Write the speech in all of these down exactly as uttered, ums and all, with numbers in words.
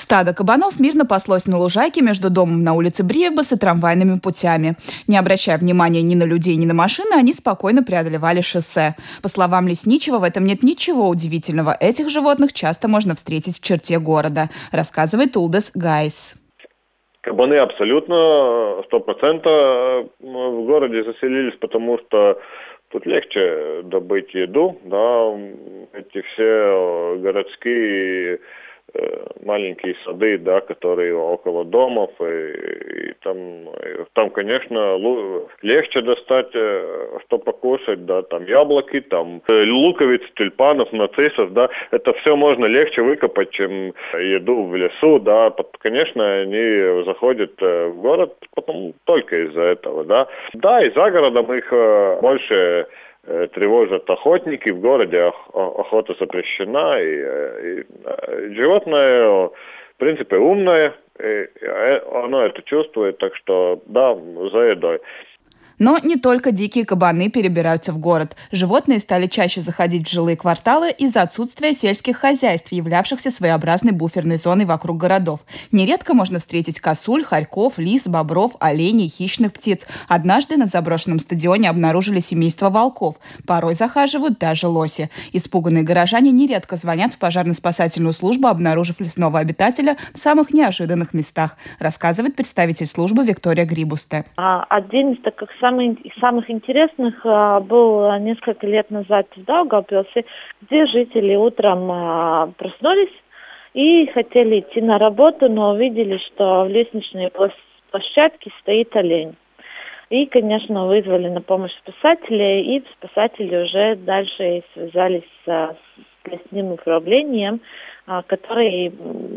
Стадо кабанов мирно паслось на лужайке между домом на улице Бриебас и трамвайными путями. Не обращая внимания ни на людей, ни на машины, они спокойно преодолевали шоссе. По словам лесничего, в этом нет ничего удивительного. Этих животных часто можно встретить в черте города, рассказывает Улдес Гайс. Кабаны абсолютно, сто процентов в городе заселились, потому что тут легче добыть еду, да, эти все городские маленькие сады, да, которые около домов, и, и там, и там, конечно, легче достать, что покушать, да, там яблоки, там луковиц, тюльпанов, нарциссов, да, это все можно легче выкопать, чем еду в лесу, да, конечно, они заходят в город потом только из-за этого, да. Да, и за городом их больше тревожат охотники, в городе охота запрещена, и, и животное, в принципе, умное, и оно это чувствует, так что да, за едой. Но не только дикие кабаны перебираются в город. Животные стали чаще заходить в жилые кварталы из-за отсутствия сельских хозяйств, являвшихся своеобразной буферной зоной вокруг городов. Нередко можно встретить косуль, хорьков, лис, бобров, оленей, хищных птиц. Однажды на заброшенном стадионе обнаружили семейство волков. Порой захаживают даже лоси. Испуганные горожане нередко звонят в пожарно-спасательную службу, обнаружив лесного обитателя в самых неожиданных местах, рассказывает представитель службы Виктория Грибусте. Один из таких из самых интересных был несколько лет назад в Даугавпилсе, где жители утром проснулись и хотели идти на работу, но увидели, что в лестничной площадке стоит олень. И, конечно, вызвали на помощь спасателей, и спасатели уже дальше связались с лесным управлением, которые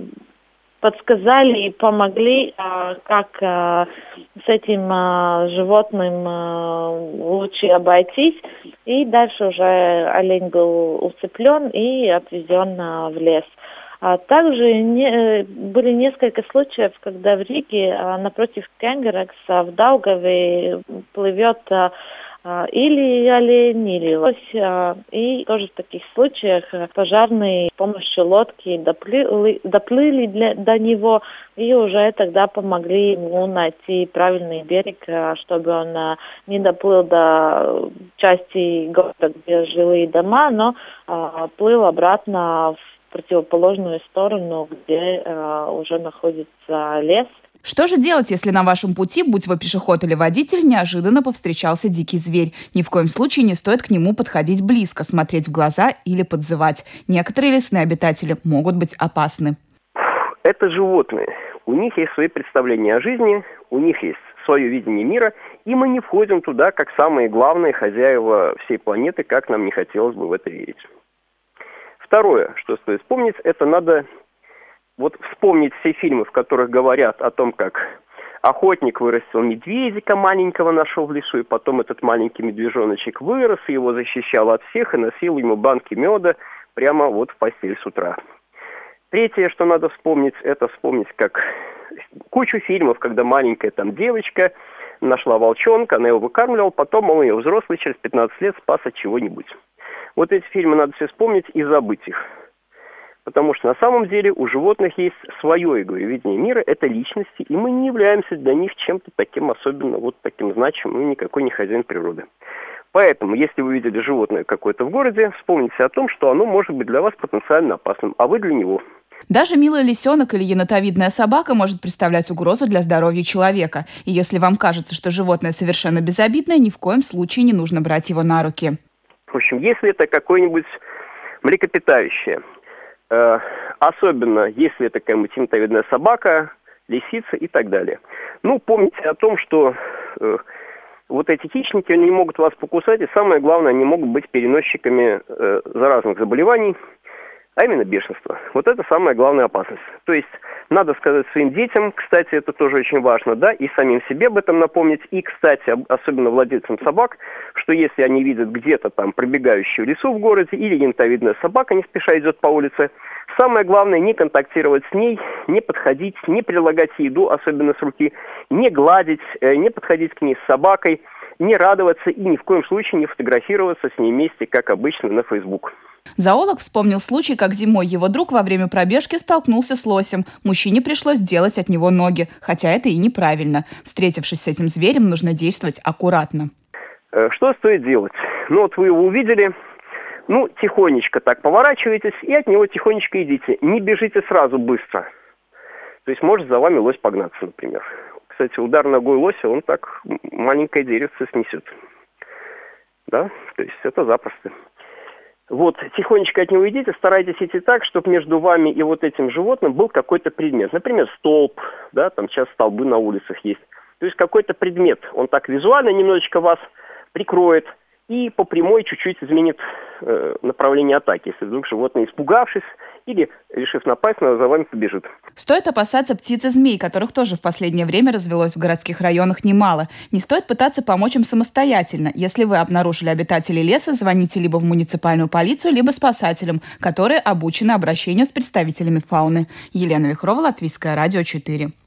подсказали и помогли, как с этим животным лучше обойтись. И дальше уже олень был усыплен и отвезен в лес. А также не, были несколько случаев, когда в Риге напротив Кенгерекса в Даугаве плывет или олень, или лось. И тоже в таких случаях пожарные с помощью лодки доплыли, доплыли для, до него и уже тогда помогли ему найти правильный берег, чтобы он не доплыл до части города, где жилые дома, но плыл обратно в противоположную сторону, где уже находится лес. Что же делать, если на вашем пути, будь вы пешеход или водитель, неожиданно повстречался дикий зверь? Ни в коем случае не стоит к нему подходить близко, смотреть в глаза или подзывать. Некоторые лесные обитатели могут быть опасны. Это животные. У них есть свои представления о жизни, у них есть свое видение мира, и мы не входим туда как самые главные хозяева всей планеты, как нам не хотелось бы в это верить. Второе, что стоит вспомнить, это надо... Вот вспомнить все фильмы, в которых говорят о том, как охотник вырастил медведика маленького, нашел в лесу, и потом этот маленький медвежоночек вырос, и его защищал от всех, и носил ему банки меда прямо вот в постель с утра. Третье, что надо вспомнить, это вспомнить как кучу фильмов, когда маленькая там девочка нашла волчонка, она его выкармливала, потом он ее взрослый через пятнадцать лет спас от чего-нибудь. Вот эти фильмы надо все вспомнить и забыть их. Потому что на самом деле у животных есть свое, я говорю, видение мира, это личности, и мы не являемся для них чем-то таким особенно, вот таким значимым, и никакой не хозяин природы. Поэтому, если вы видели животное какое-то в городе, вспомните о том, что оно может быть для вас потенциально опасным, а вы для него. Даже милый лисенок или енотовидная собака может представлять угрозу для здоровья человека. И если вам кажется, что животное совершенно безобидное, ни в коем случае не нужно брать его на руки. В общем, если это какое-нибудь млекопитающее, особенно если это какая-нибудь енотовидная собака, лисица и так далее. Ну, помните о том, что э, вот эти хищники, они могут вас покусать, и самое главное, они могут быть переносчиками э, заразных заболеваний, а именно бешенства. Вот это самая главная опасность. То есть надо сказать своим детям, кстати, это тоже очень важно, да, и самим себе об этом напомнить, и, кстати, особенно владельцам собак, что если они видят где-то там пробегающую лису в городе или енотовидная собака не спеша идет по улице, самое главное не контактировать с ней, не подходить, не прилагать еду, особенно с руки, не гладить, не подходить к ней с собакой, не радоваться и ни в коем случае не фотографироваться с ней вместе, как обычно, на Facebook. Зоолог вспомнил случай, как зимой его друг во время пробежки столкнулся с лосем. Мужчине пришлось делать от него ноги, хотя это и неправильно. Встретившись с этим зверем, нужно действовать аккуратно. Что стоит делать? Ну вот вы его увидели, ну тихонечко так поворачиваетесь и от него тихонечко идите. Не бежите сразу быстро. То есть может за вами лось погнаться, например. Кстати, удар ногой лося, он так маленькое деревце снесет. Да, то есть это запросто. Вот, тихонечко от него идите, старайтесь идти так, чтобы между вами и вот этим животным был какой-то предмет. Например, столб, да, там сейчас столбы на улицах есть. То есть какой-то предмет, он так визуально немножечко вас прикроет и по прямой чуть-чуть изменит э, направление атаки, если вдруг животное, испугавшись или решив напасть, за вами побежит. Стоит опасаться птиц и змей, которых тоже в последнее время развелось в городских районах немало. Не стоит пытаться помочь им самостоятельно. Если вы обнаружили обитателей леса, звоните либо в муниципальную полицию, либо спасателям, которые обучены обращению с представителями фауны. Елена Вихрова, Латвийское радио четыре.